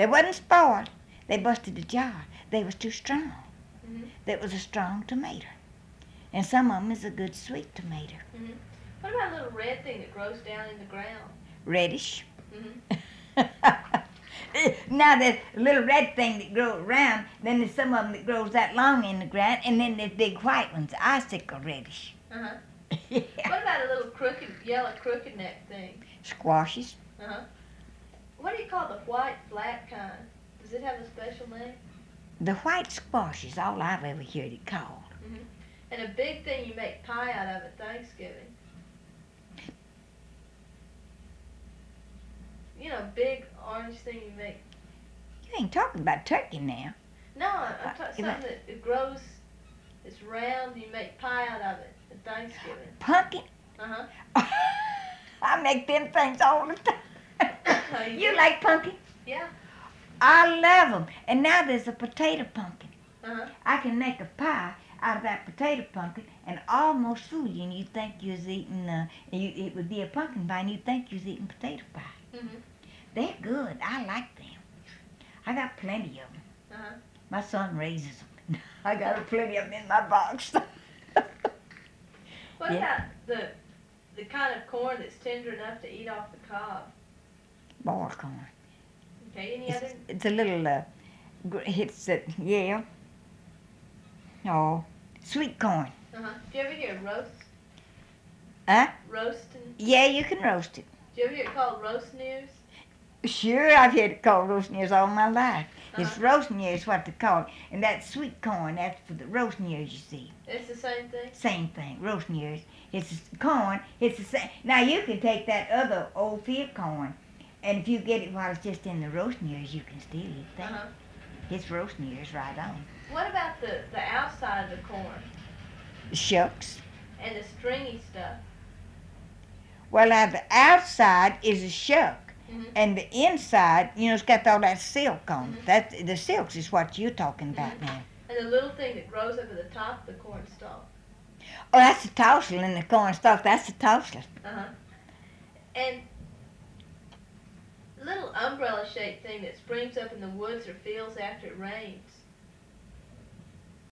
They wasn't spoiled. They busted the jar. They was too strong. Mm-hmm. That was a strong tomato. And some of them is a good sweet tomato. Mm-hmm. What about a little red thing that grows down in the ground? Reddish. Mm-hmm. Now there's a little red thing that grows around, then there's some of them that grows that long in the ground, and then there's big white ones, icicle reddish. Uh-huh. Yeah. What about a little yellow crooked neck thing? Squashes. Uh-huh. What do you call the white flat kind? Does it have a special name? The white squash is all I've ever heard it called. Mm-hmm. And a big thing you make pie out of at Thanksgiving. You know, big orange thing you make. You ain't talking about turkey now. No, I'm talking something that it grows, it's round, you make pie out of it at Thanksgiving. Pumpkin? Uh-huh. I make them things all the time. You do? like pumpkin? Yeah. I love them. And now there's a potato pumpkin. Uh-huh. I can make a pie out of that potato pumpkin and almost fool you, and you think you was eating, it would be a pumpkin pie, and you think you was eating potato pie. Mm-hmm. They're good. I like them. I got plenty of them. Uh-huh. My son raises them. I got plenty of them in my box. What Yeah. about the kind of corn that's tender enough to eat off the cob? Boiled corn. Okay, any other? It's a little, it's, yeah. Oh, sweet corn. Uh-huh. Do you ever hear roast? Huh? Roasting? Yeah, you can roast it. Do you ever hear it called roast news? Sure, I've heard it called roast ears all my life. It's Uh-huh. roast ears what they call it. And that sweet corn, that's for the roast ears, you see. It's the same thing? Same thing, roast ears. It's corn, it's the same. Now you can take that other old field corn, and if you get it while it's just in the roast ears, you can still eat that. Uh-huh. It's roast ears right on. What about the outside of the corn Shucks. and the stringy stuff? Well, now the outside is a shuck. Mm-hmm. And the inside, it's got all that silk on it. Mhm. The silks is what you're talking about Mhm. now. And the little thing that grows over the top of the corn stalk. Oh, that's the tossel in the corn stalk. That's the tossel. Uh-huh. And little umbrella-shaped thing that springs up in the woods or fields after it rains.